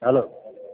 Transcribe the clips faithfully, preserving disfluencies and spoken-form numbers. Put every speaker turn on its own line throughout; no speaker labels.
Alô?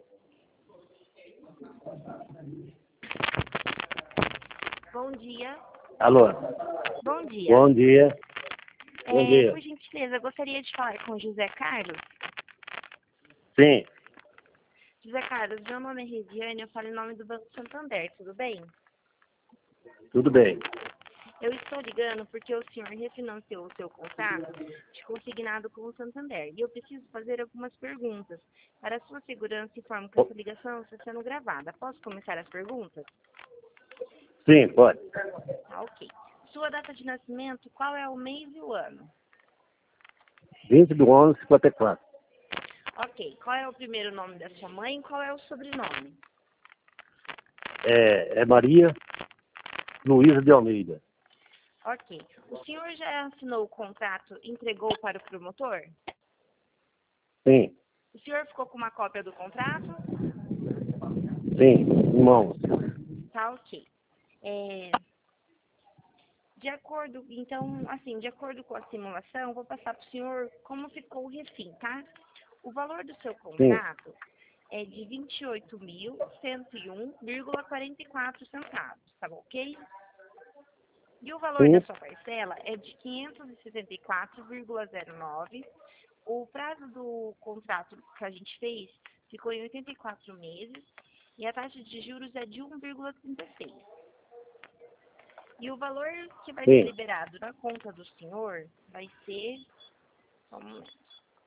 Bom dia.
Alô?
Bom dia.
Bom dia. Bom
É,
dia.
por gentileza, gostaria de falar com o José Carlos.
Sim,
José Carlos, meu nome é Resiane, eu falo em nome do Banco Santander, tudo bem?
tudo bem.
Eu estou ligando porque o senhor refinanciou o seu contrato de consignado com o Santander e eu preciso fazer algumas perguntas. Para a sua segurança, informo que essa ligação está sendo gravada. Posso começar as perguntas?
Sim, pode.
Tá, ok. Sua data de nascimento, qual é o mês e o ano?
vinte do onze, cinquenta e quatro.
Ok. Qual é o primeiro nome da sua mãe e qual é o sobrenome?
É, é Maria Luísa de Almeida.
Ok. O senhor já assinou o contrato e entregou para o promotor?
Sim,
O senhor ficou com uma cópia do contrato?
sim, irmão.
Tá, ok. É, de acordo, então, assim, de acordo com a simulação, vou passar para o senhor como ficou o refim, tá? O valor do seu
Sim,
contrato é de vinte e oito mil, cento e um vírgula quarenta e quatro centavos, tá bom, ok? E o valor da
sim,
sua parcela é de quinhentos e setenta e quatro vírgula zero nove. O prazo do contrato que a gente fez ficou em oitenta e quatro meses e a taxa de juros é de um vírgula trinta e seis. E o valor que vai ser
sim.
liberado na conta do senhor vai ser... Só um momento.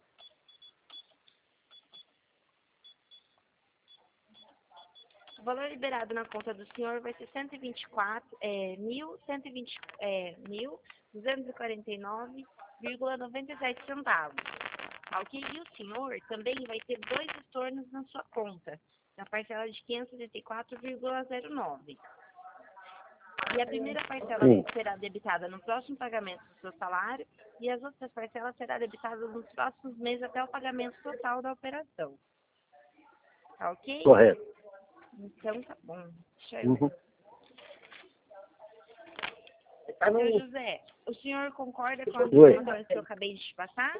O valor liberado na conta do senhor vai ser cento e vinte e quatro, é, mil, cento e vinte, é, mil duzentos e quarenta e nove vírgula noventa e sete centavos. Tá, ok? E o senhor também vai ter dois estornos na sua conta, na parcela de quinhentos e setenta e quatro vírgula zero nove. E a primeira parcela
Sim.
será debitada no próximo pagamento do seu salário e as outras parcelas serão debitadas nos próximos meses até o pagamento total da operação. Tá ok?
Correto.
Então tá bom. Deixa eu ver.
Uhum. Tá no-
Seu José, o senhor concorda com as
Oi.
informações que eu acabei de te passar?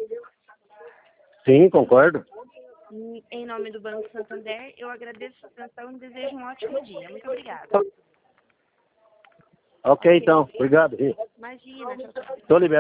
Sim, concordo.
Em em nome do Banco Santander, eu agradeço a sua atenção e desejo um ótimo dia. Muito obrigada.
Ok, então. Obrigado.
Imagina, tchau, tchau.
Estou liberado.